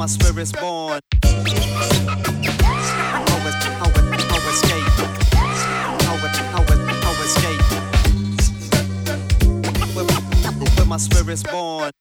my spirit's born. How escape. How escape. Where my spirit's born.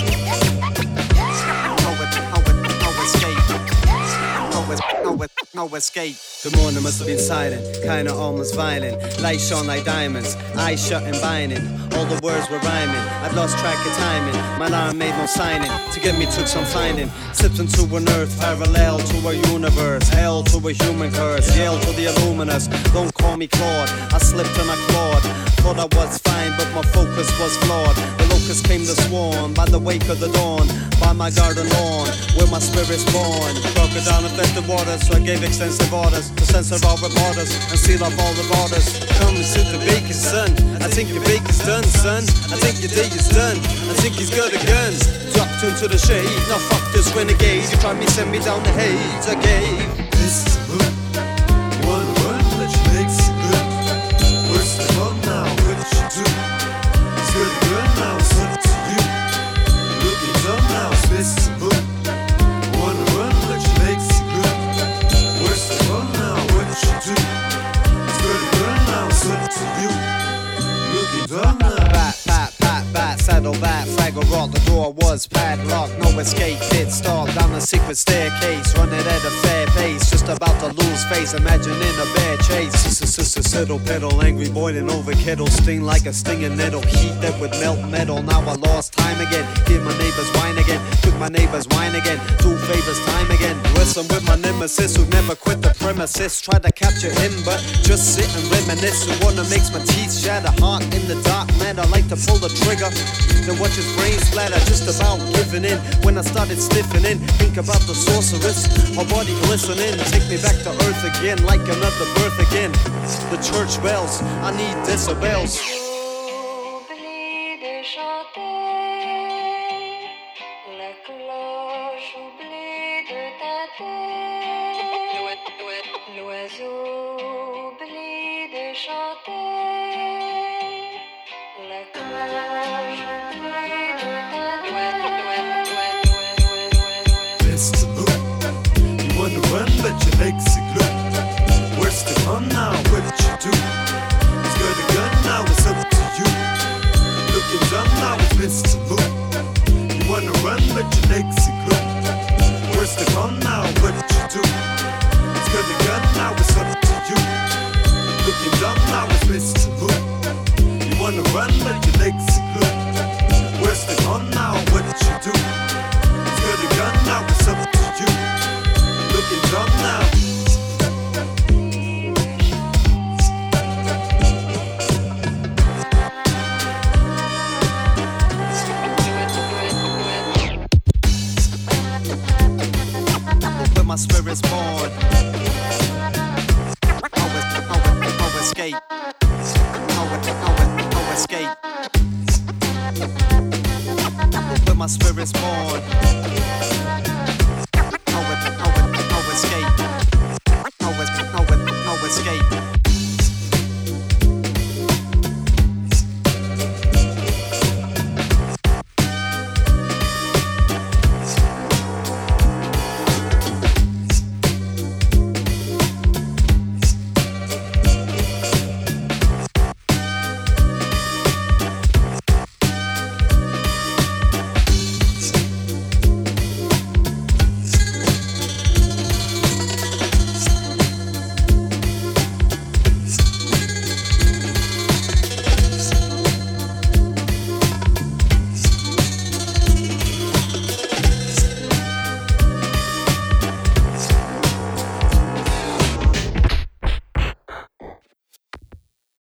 No escape. The morning must have been silent, kinda almost violent. Lights shone like diamonds, eyes shut and binding. All the words were rhyming, I'd lost track of timing. My alarm made no signing, to get me took some finding. Slipped into an earth parallel to a universe. Hell to a human curse, yell to the illuminous. Don't call me Claude, I slipped and I clawed. Thought I was fine, but my focus was flawed. The locusts came to swarm by the wake of the dawn. By my garden lawn, where my spirit's born. Crocodile infested waters, so I gave extensive orders to censor all reporters and seal off all the borders. Come and sit the baker's son. I think your baker's done, son. I think your day is done. I think he's got a gun. Dropped into the shade. Now fuck this renegade. You tried me, send me down the haze. I gave. This is the mood. You wanna run, let your legs sit good. Where's the fun now? What did you do? It's good and good now. It's up to you. Looking dumb now. This is the mood. You wanna run, let your legs sit good. Where's the fun now? What did you do? It's good and good now. It's up to you. Looking dumb now. Saddle back, fraggle rock, the door was padlocked. No escape, pit stop, down a secret staircase. Running at a fair pace, just about to lose face. Imagining a bear chase. Siddle pedal, angry boiling over kettle. Sting like a stinging nettle, heat that would melt metal. Now I lost time again, hear my neighbors whine again. Took my neighbors wine again, do favors time again. Wrestle with my nemesis who never quit the premises. Tried to capture him, but just sit and reminisce. Who wanna makes my teeth shatter, heart in the dark matter. Like to pull the trigger, then watch his brain splatter. Just about giving in when I started sniffing in. Think about the sorceress, her body glistening. Take me back to earth again, like another birth again. The church bells, I need decibels. J'oublie de chanter, la cloche oublie de tâter, l'oiseau oublie de chanter, la cloche oublie de tâter. It's the mood. You wanna run, let your legs sit good. Where's the fun now? What did you do? It's got a gun now, it's up to you. Looking dumb now, it's Mr. Moon. You wanna run, let your legs sit good. Where's the fun now? What did you do? It's got a gun now, it's up to you. Looking dumb now, it's Mr. Moon. You wanna run, let your legs sit good. Where's the fun now? What did you do? It's got a gun now, it's up to you. Looking dumb now. My spirit's born. How escape. How escape. Where my spirit's born.